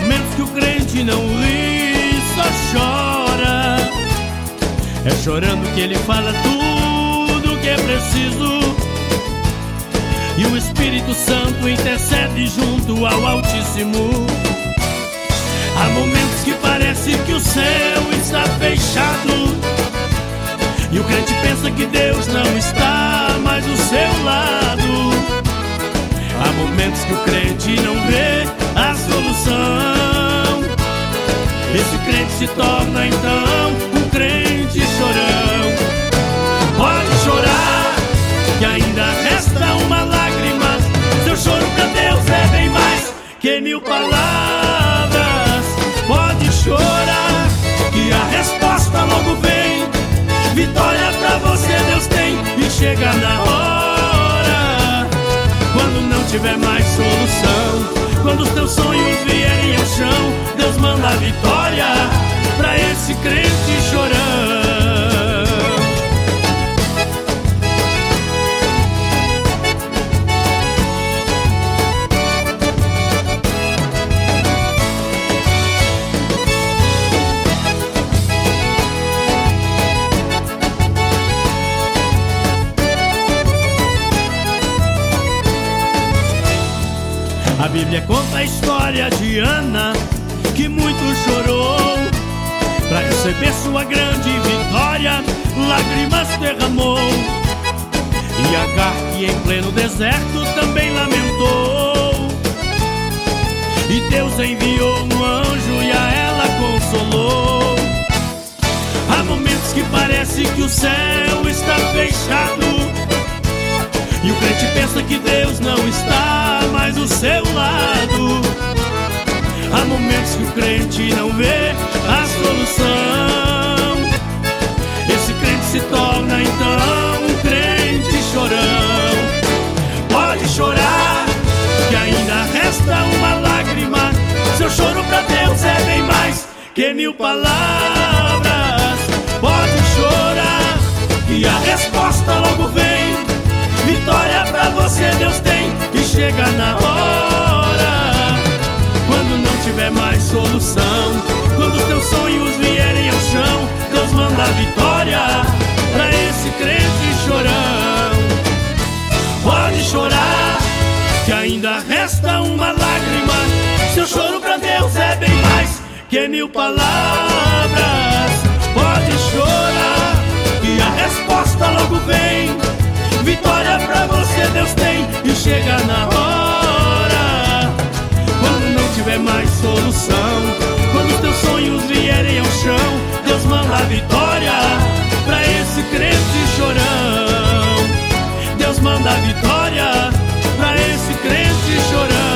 momentos que o crente não ri, só chora. É chorando que ele fala tudo que é preciso, e o Espírito Santo intercede junto ao Altíssimo. Há momentos que parece que o céu está fechado, e o crente pensa que Deus não está mais do seu lado. Há momentos que o crente não vê a solução. Esse crente se torna então um crente chorão. Pode chorar, que ainda resta uma lágrima. Seu choro pra Deus é bem mais que 1000 palavras. Pode chorar, que a resposta logo vem. Vitória pra você Deus tem, e chega na hora, quando não tiver mais solução. Quando os teus sonhos vierem ao chão, Deus manda a vitória pra esse crente chorão. A Bíblia conta a história de Ana, que muito chorou pra receber sua grande vitória, lágrimas derramou. E Agar, que em pleno deserto também lamentou, e Deus enviou um anjo e a ela consolou. Há momentos que parece que o céu está fechado, e o crente pensa que Deus não está mais do seu lado. Há momentos que o crente não vê a solução. Esse crente se torna então um crente chorão. Pode chorar, que ainda resta uma lágrima. Seu choro pra Deus é bem mais que 1000 palavras. Pode chorar, que a resposta logo vem. Vitória pra você Deus tem, e chega na hora, quando não tiver mais solução. Quando os teus sonhos vierem ao chão, Deus manda a vitória pra esse crente chorão. Pode chorar, que ainda resta uma lágrima. Seu choro pra Deus é bem mais que 1000 palavras. Pode chorar, que a resposta logo vem. Vitória pra você Deus tem, e chega na hora, quando não tiver mais solução. Quando os teus sonhos vierem ao chão, Deus manda a vitória pra esse crente chorão. Deus manda a vitória pra esse crente chorão.